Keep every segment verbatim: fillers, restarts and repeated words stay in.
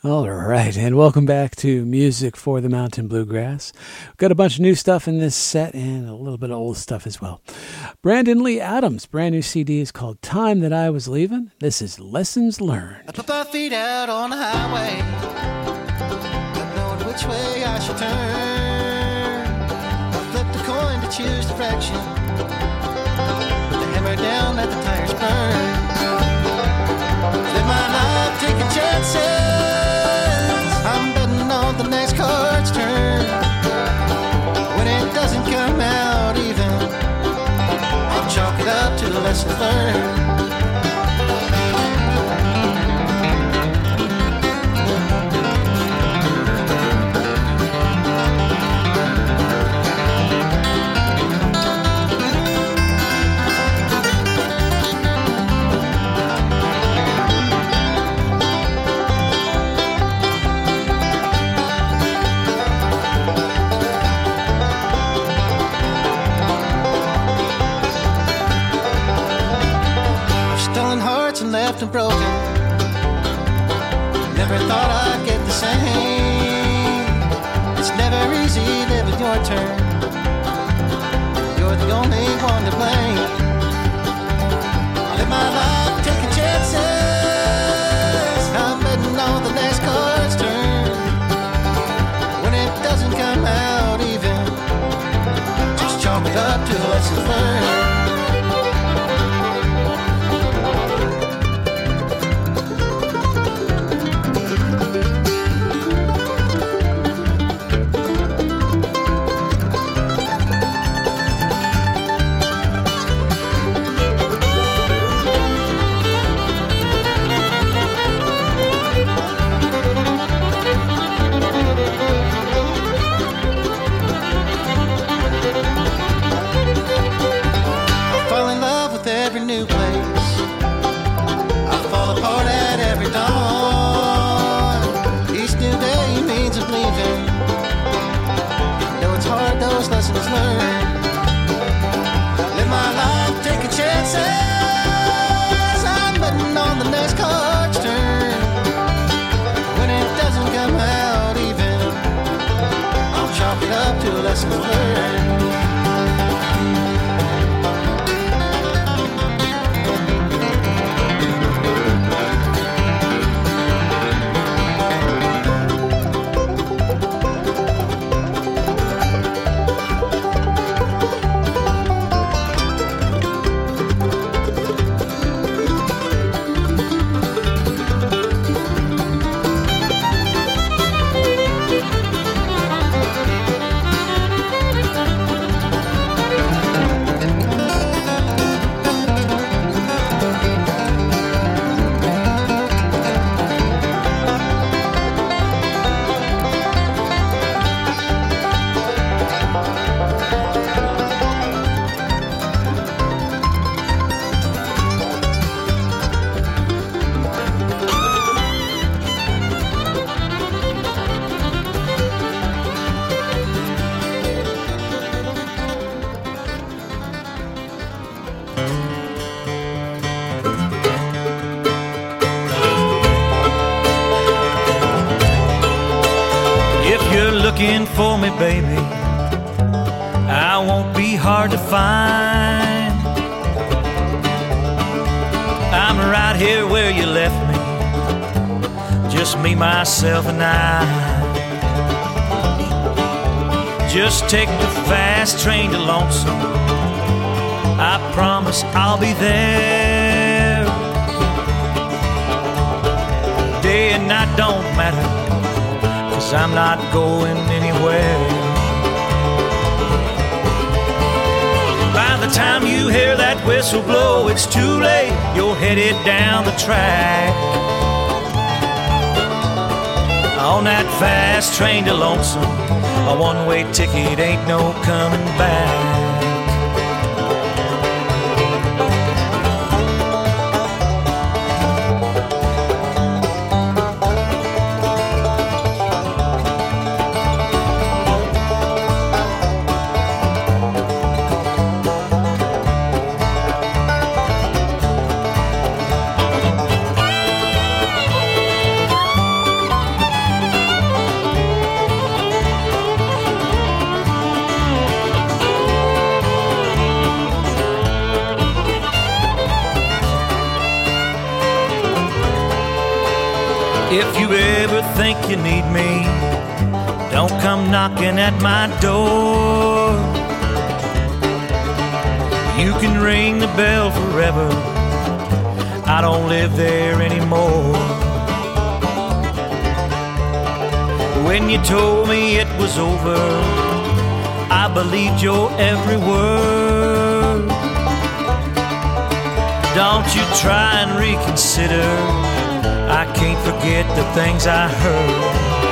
All right, and welcome back to Music for the Mountain Bluegrass. We've got a bunch of new stuff in this set and a little bit of old stuff as well. Brandon Lee Adams' brand new C D is called Time That I Was Leaving. This is Lessons Learned. I put my feet out on the highway, not knowing which way I should turn. I flipped a coin to choose direction, put the hammer down, let the tires burn. Live my life taking chances, I'm betting on the next card's turn. When it doesn't come out even, I'll chalk it up to lessons learned. Left and broken, never thought I'd get the same. It's never easy living your turn, you're the only one to blame. I live my life taking chances, I'm betting on the next card's turn. When it doesn't come out even, just chalk it up to lessons learned. Lessons learned. Looking for me, baby, I won't be hard to find. I'm right here where you left me, just me, myself, and I. Just take the fast train to Lonesome, I promise I'll be there. Day and night don't matter, I'm not going anywhere. By the time you hear that whistle blow, it's too late, you're headed down the track. On that fast train to Lonesome, a one-way ticket ain't no coming back. If you ever think you need me, don't come knocking at my door. You can ring the bell forever, I don't live there anymore. When you told me it was over, I believed your every word. Don't you try and reconsider, I can't forget the things I heard.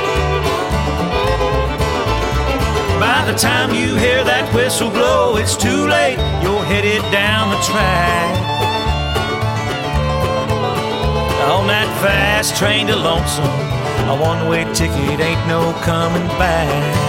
By the time you hear that whistle blow, it's too late, you're headed down the track. On that fast train to Lonesome, a one-way ticket ain't no coming back.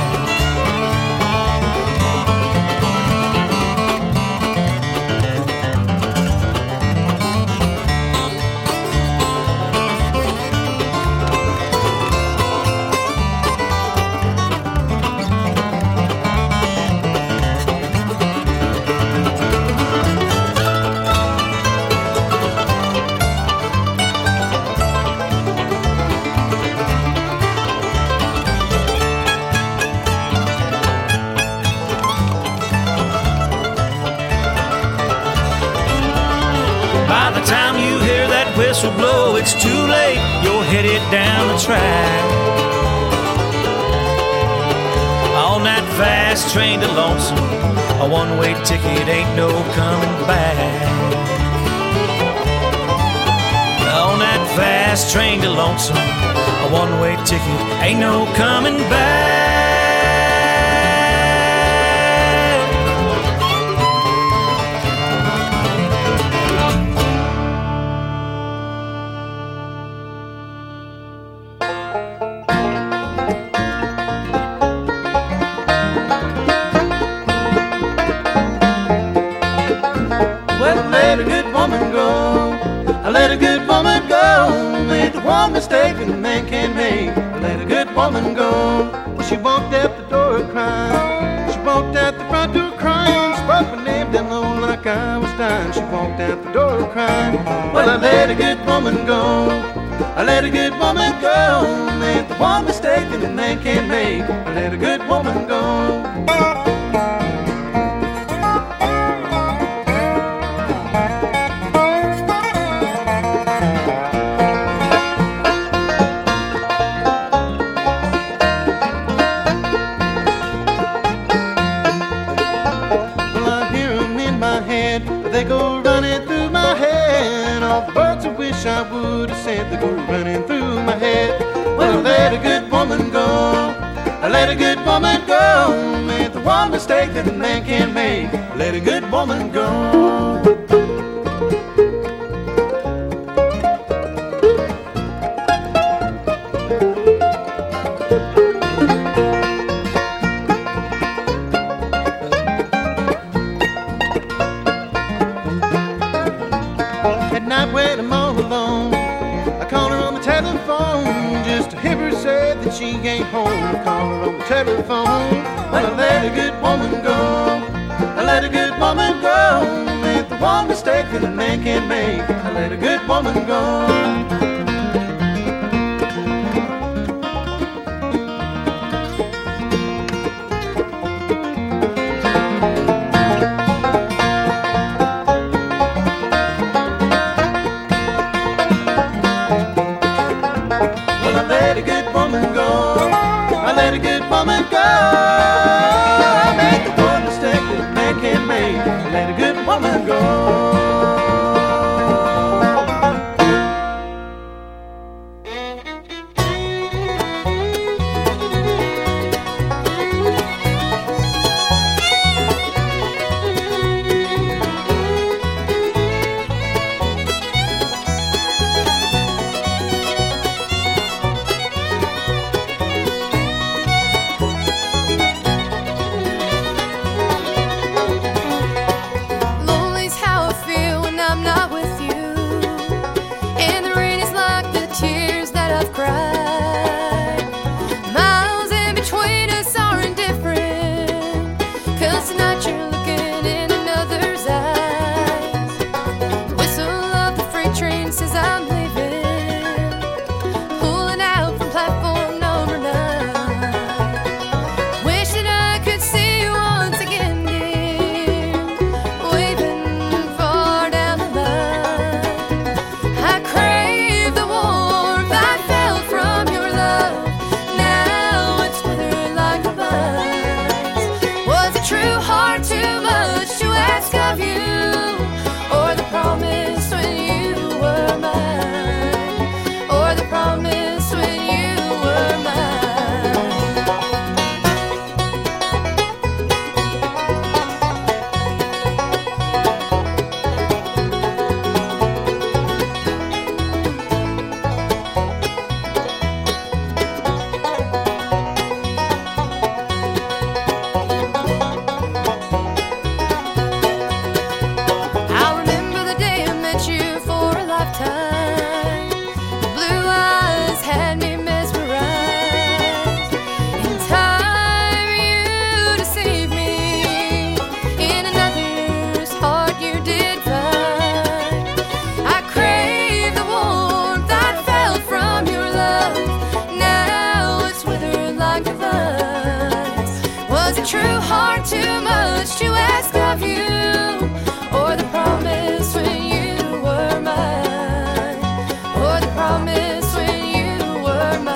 Whistle blow, it's too late, you're headed down the track. On that fast train to Lonesome, a one-way ticket ain't no coming back. On that fast train to Lonesome, a one-way ticket ain't no coming back. Let a good woman go, made the one mistake that a man can't make. Let a good woman go. Well, she walked out the door crying. She walked out the front door crying. Spoke my name down low like I was dying. She walked out the door crying. Well, I let a good woman go. I let a good woman go. Made the one mistake that a man can't make. I let a good woman go. They go running through my head. All the words I wish I would have said, they go running through my head. Well, I let a good woman go. I let a good woman go. Made the one mistake that a man can't make. I let a good woman go. When I'm all alone, I call her on the telephone just to hear her say that she ain't home. I call her on the telephone. Well, I let a good woman go. I let a good woman go. Made the one mistake that a man can't make. I let a good woman go. Let a good woman go. I let a good woman go. I made the one mistake that a man can't make. I let a good woman go.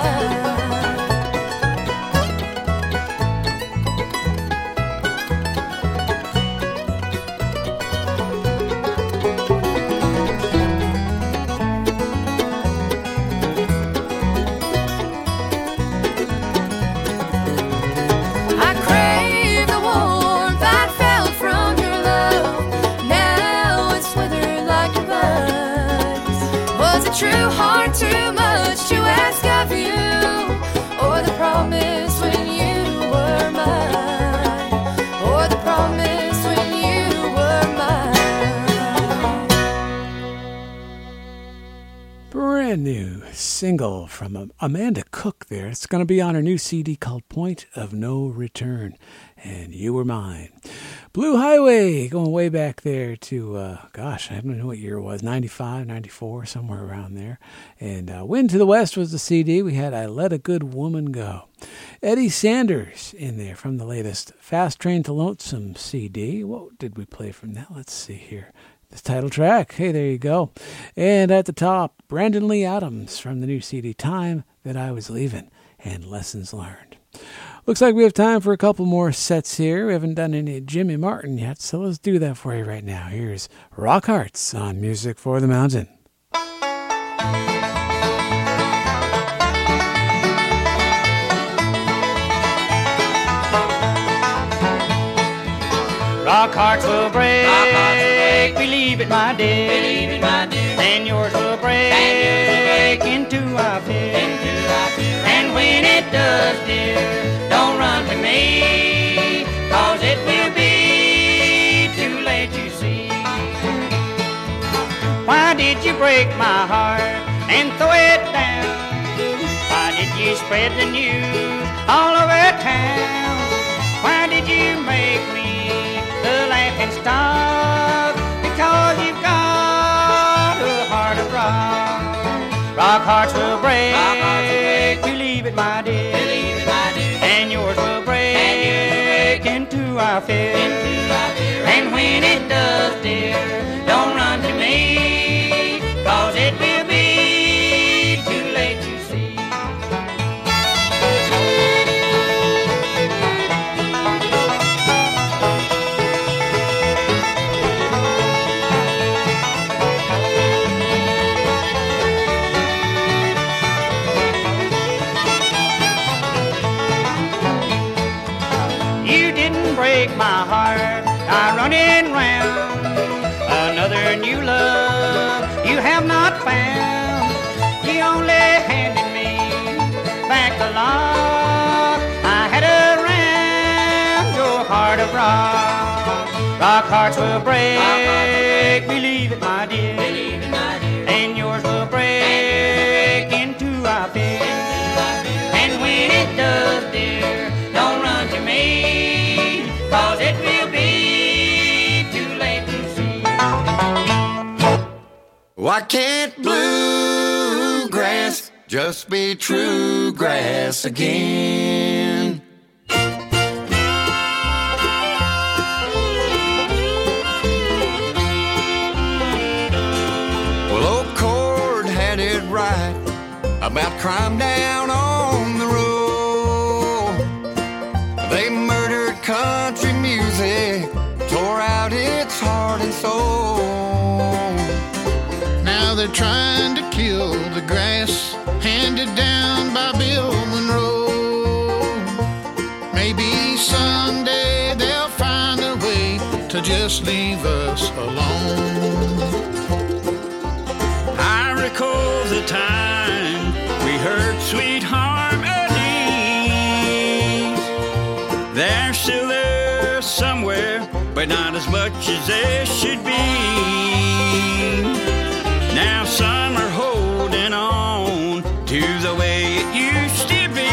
True heart too much to ask of you, or the promise when you were mine, or the promise when you were mine. Brand new single from Amanda Cook there. It's going to be on her new C D called Point of No Return, and You Were Mine. Blue Highway, going way back there to, uh, gosh, I don't know what year it was, ninety-five, ninety-four, somewhere around there. And uh, Wind to the West was the C D. We had I Let a Good Woman Go. Eddie Sanders in there from the latest Fast Train to Lonesome C D. What did we play from that? Let's see here. The title track. Hey, there you go. And at the top, Brandon Lee Adams from the new C D, Time That I Was Leaving, and Lessons Learned. Looks like we have time for a couple more sets here. We haven't done any Jimmy Martin yet, so let's do that for you right now. Here's Rock Hearts on Music for the Mountain. Rock hearts will break, Rock hearts will break. Believe it, my dear, Believe it, my dear. And yours will break, yours will break. Into our fear, Into our fear. And when it does, dear, don't run to me, 'cause it will be too late, you see. Why did you break my heart and throw it down? Why did you spread the news all over town? Why did you make me the laughing stock? Because you've got a heart of rock. Rock hearts will break, rock hearts will break. Believe it, my dear, Believe it, my dear. And yours will break, and yours will break. Into our fear, into our fear. And when it does, dear, don't run to me, 'cause it will be too late, you see. Break my heart, I running round another new love you have not found. You only handed me back the lock I had around your heart of rock. Rock hearts will break, rock hearts will break. Believe it, my dear, Believe it, my dear. And yours will break into our fear. And when it does, dear, don't run to me, 'cause it will be too late to see. Why can't bluegrass just be true grass again? Well, Old Cord had it right about crime down on the road. They murdered country music, tore out its heart and soul. Now they're trying to kill the grass handed down by Bill Monroe. Maybe someday they'll find a way to just leave us alone. I recall the time we heard Sweet Harmonies. They're still there somewhere, but not as much as they should be. Now some are holding on to the way it used to be.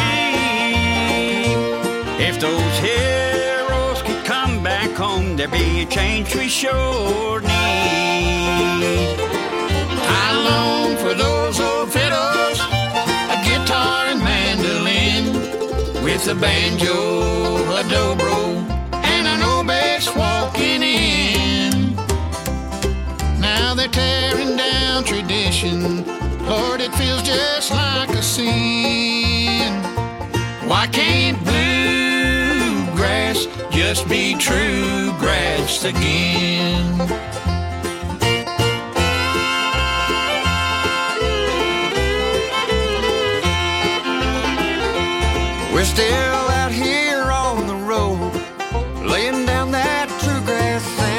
If those heroes could come back home, there'd be a change we sure need. I long for those old fiddles, a guitar and mandolin, with a banjo, a dobro, and an old bass walking in. Now they're tearing down tradition, Lord, it feels just like a sin. just be true grass again. We're still out here on the road, laying down that true grass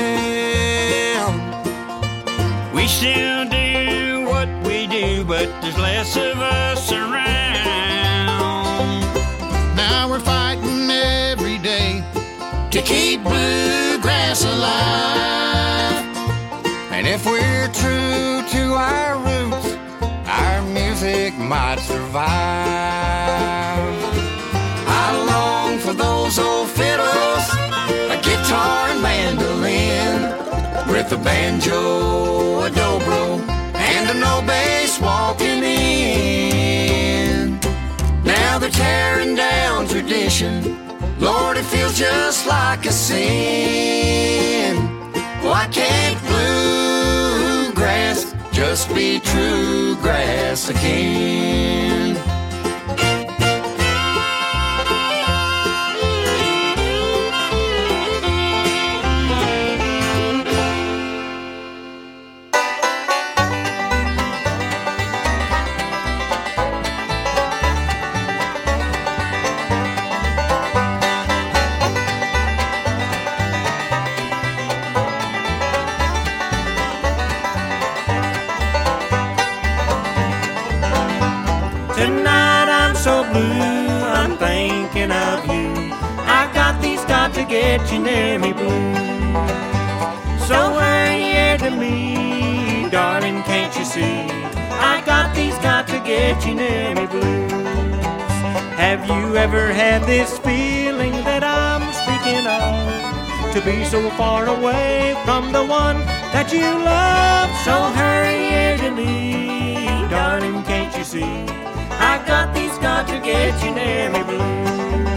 sound. We still do what we do, but there's less of us around. Now we're fighting every day to keep bluegrass alive. And if we're true to our roots, our music might survive. I long for those old fiddles, a guitar and mandolin, with a banjo, a dobro, and a no bass walking in. Now they're tearing down tradition. Lord, it feels just like a sin. Why can't bluegrass just be true grass again? Tonight I'm so blue, I'm thinking of you. I got these got to get you near me blues. So hurry here to me, darling, can't you see? I got these got to get you near me blues. Have you ever had this feeling that I'm speaking of? To be so far away from the one that you love. So hurry here to me, darling, can't you see? I got these got to get you near me blues.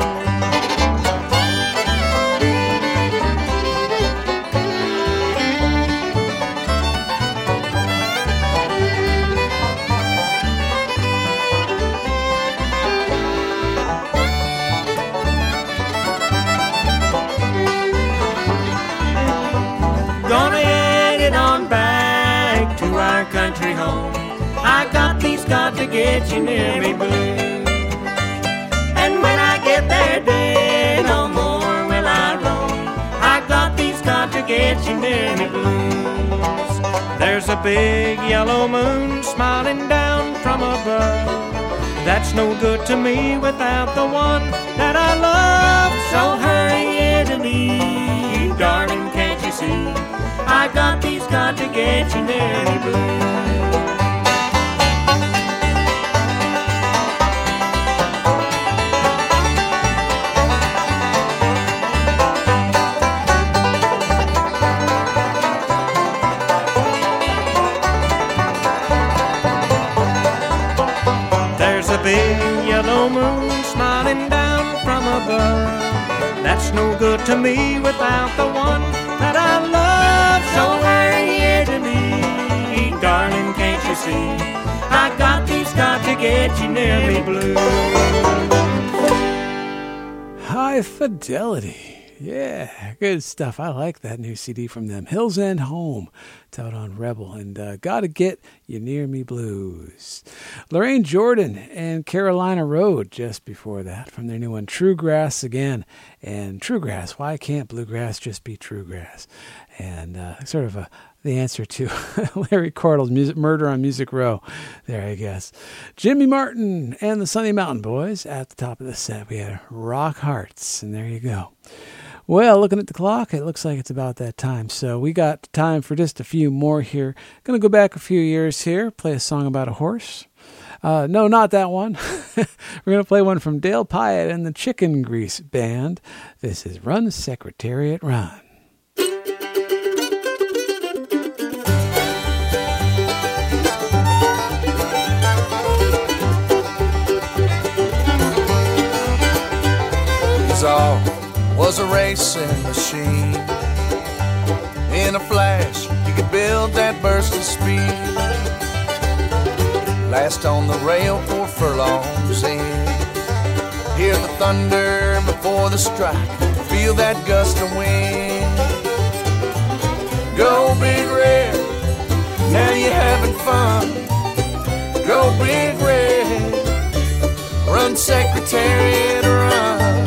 Gonna head it on back to our country home. I got these got to get you near me blues. And when I get there, day no more will I roam. I got these got to get you near me blues. There's a big yellow moon smiling down from above. That's no good to me without the one that I love. So hurry here to me, darling, can't you see? I got these got to get you near me blues. There's a big yellow moon smiling down from above. That's no good to me without the one that I love. So hurry here to me, darling, can't you see? I got these got to get you near me blues. High Fidelity. Yeah, good stuff. I like that new C D from them. Hills End Home. It's out on Rebel. And uh, Gotta Get You Near Me Blues. Lorraine Jordan and Carolina Road just before that from their new one, True Grass Again. And True Grass, why can't bluegrass just be true grass? And uh, sort of a, the answer to Larry Cordell's music, Murder on Music Row there, I guess. Jimmy Martin and the Sunny Mountain Boys at the top of the set. We had Rock Hearts, and there you go. Well, looking at the clock, it looks like it's about that time. So we got time for just a few more here. Going to go back a few years here, play a song about a horse. Uh, no, not that one. We're going to play one from Dale Pyatt and the Chicken Grease Band. This is Run, Secretariat, Run. All was a racing machine. In a flash, you could build that burst of speed. Last on the rail four furlongs in. Hear the thunder before the strike. Feel feel that gust of wind. Go Big Red, now you're having fun. Go Big Red, run Secretariat, run.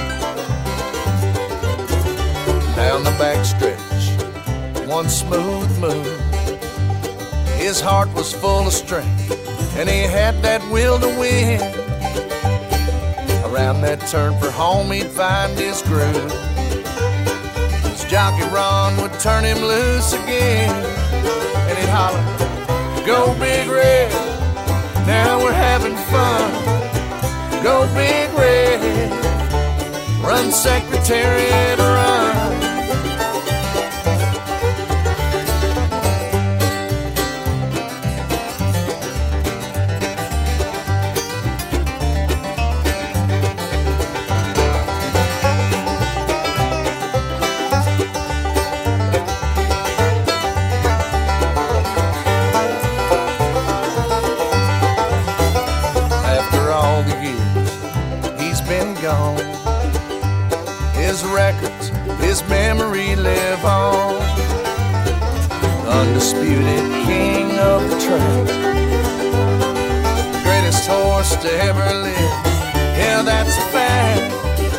Down the back stretch, one smooth move. His heart was full of strength, and he had that will to win. Around that turn for home, he'd find his groove. His jockey Ron would turn him loose again, and he'd holler, go Big Red, now we're having fun. Go Big Red, run Secretariat, run. His records, his memory live on. Undisputed king of the track, greatest horse to ever live, yeah, that's a fact.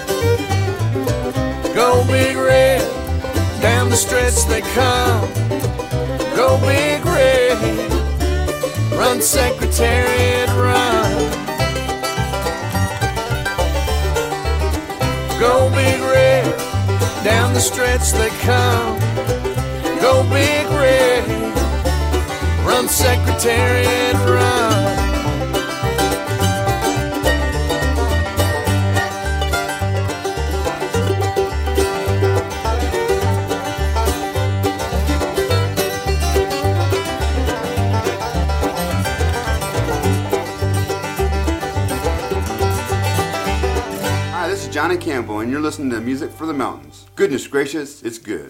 Go Big Red, down the stretch they come. Go Big Red, run Secretariat, run. Go Big Red, down the stretch they come. Go Big Red, run Secretariat, run. Johnny Campbell, and you're listening to Music for the Mountains. Goodness gracious, it's good.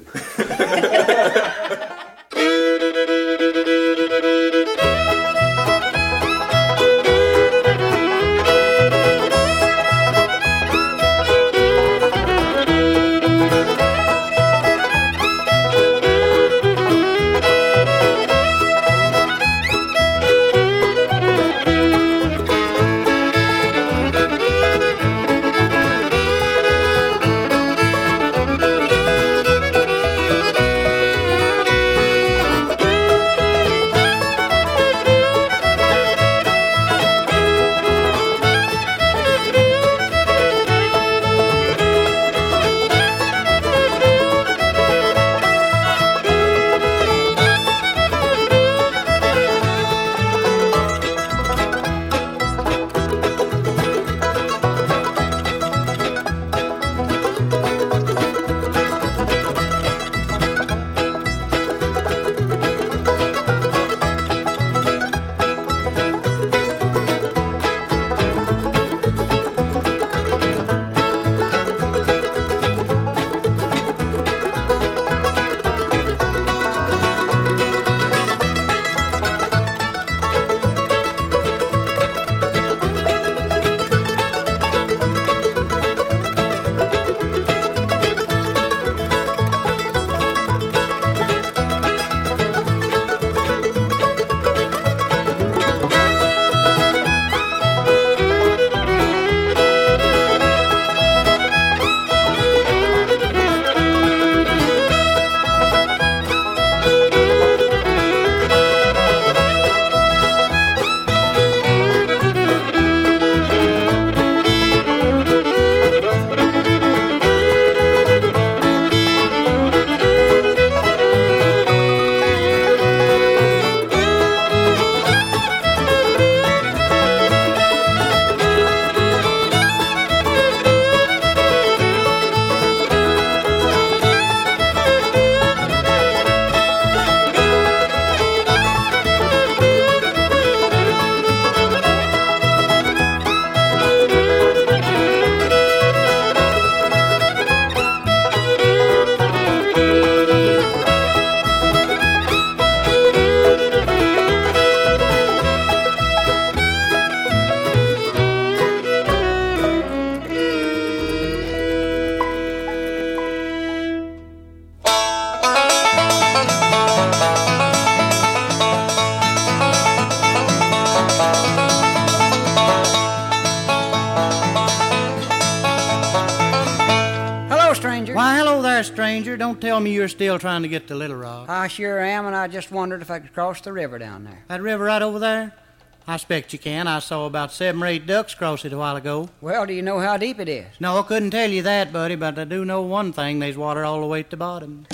stranger. Don't tell me you're still trying to get to Little Rock. I sure am, and I just wondered if I could cross the river down there. That river right over there? I expect you can. I saw about seven or eight ducks cross it a while ago. Well, do you know how deep it is? No, I couldn't tell you that, buddy, but I do know one thing. There's water all the way at the bottom.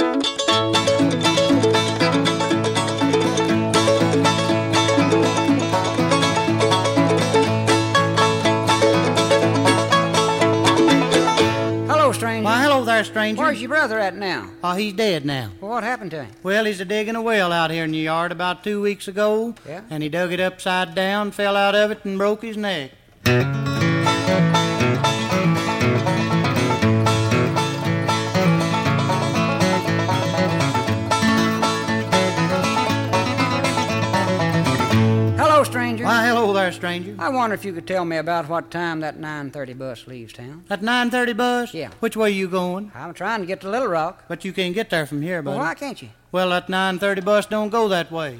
Stranger. Why, hello there, stranger. Where's your brother at now? Oh, he's dead now. Well, what happened to him? Well, he's a digging a well out here in the yard about two weeks ago. Yeah? And he dug it upside down, fell out of it, and broke his neck. Hello, stranger. Why, hello there, stranger. I wonder if you could tell me about what time that nine thirty bus leaves town. That nine thirty bus? Yeah. Which way you going? I'm trying to get to Little Rock. But you can't get there from here, buddy. Well, why can't you? Well, that nine thirty bus don't go that way.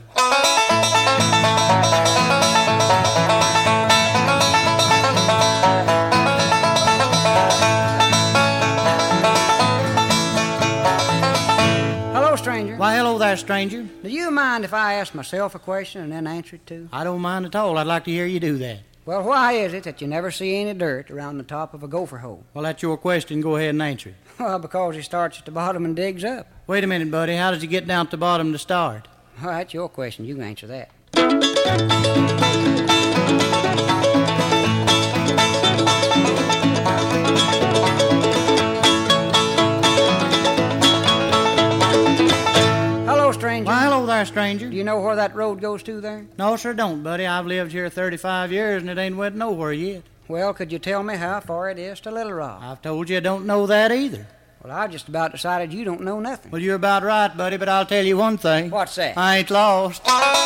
Hello, stranger. Why, hello there, stranger. Do you mind if I ask myself a question and then answer it too? I don't mind at all. I'd like to hear you do that. Well, why is it that you never see any dirt around the top of a gopher hole? Well, that's your question. Go ahead and answer it. Well, because he starts at the bottom and digs up. Wait a minute, buddy. How does he get down to the bottom to start? Well, that's your question. You can answer that. Hello, stranger. Why, hello there, stranger. Do you know where that road goes to there? No, sir, don't, buddy. I've lived here thirty-five years, and it ain't went nowhere yet. Well, could you tell me how far it is to Little Rock? I've told you I don't know that either. Well, I just about decided you don't know nothing. Well, you're about right, buddy, but I'll tell you one thing. What's that? I ain't lost.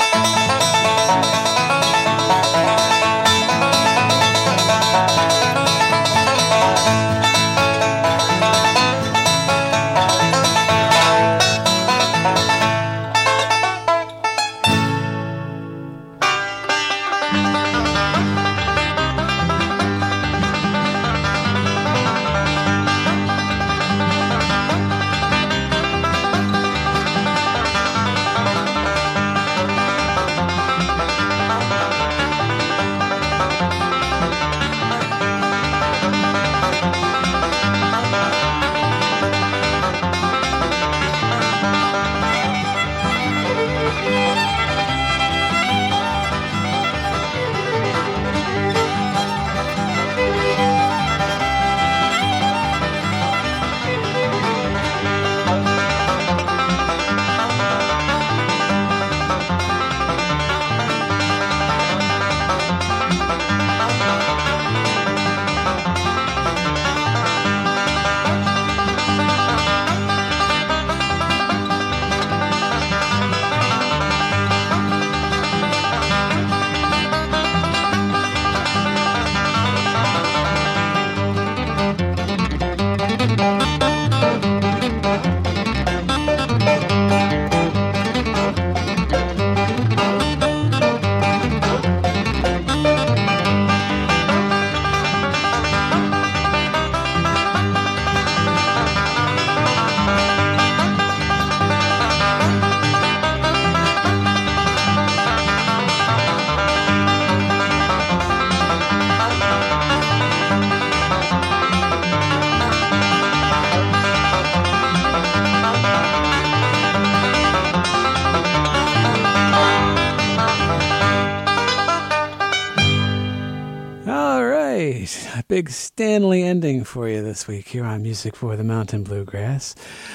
Big Stanley ending for you this week here on Music for the Mountain Bluegrass.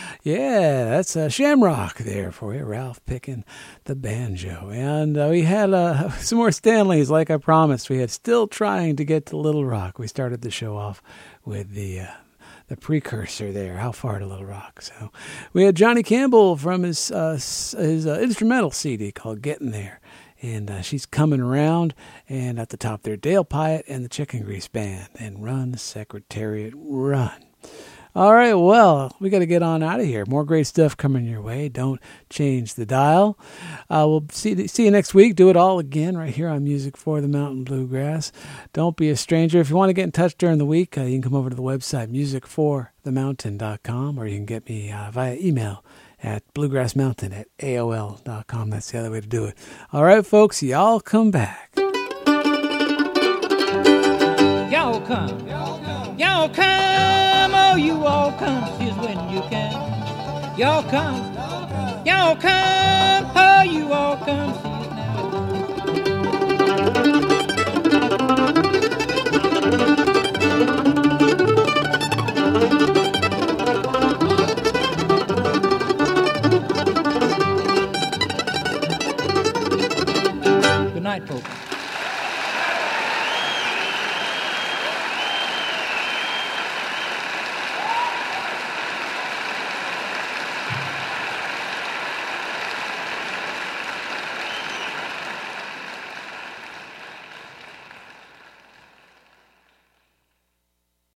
Yeah, that's uh, Shamrock there for you, Ralph picking the banjo. And uh, we had uh, some more Stanleys, like I promised. We had Still Trying to Get to Little Rock. We started the show off with the uh, the precursor there, How Far to Little Rock. So we had Johnny Campbell from his, uh, his uh, instrumental C D called Getting There. And uh, she's coming around, and at the top there, Dale Pyatt and the Chicken Grease Band, and Run, Secretariat, Run. All right, well, we got to get on out of here. More great stuff coming your way. Don't change the dial. Uh, we'll see, see you next week. Do it all again right here on Music for the Mountain Bluegrass. Don't be a stranger. If you want to get in touch during the week, uh, you can come over to the website, music for the mountain dot com, or you can get me uh, via email at bluegrassmountain at A O L dot com. That's the other way to do it. All right, folks, y'all come back. Y'all come. Y'all come. Oh, you all come. Here's when you can. Y'all come. Y'all come. Oh, you all come.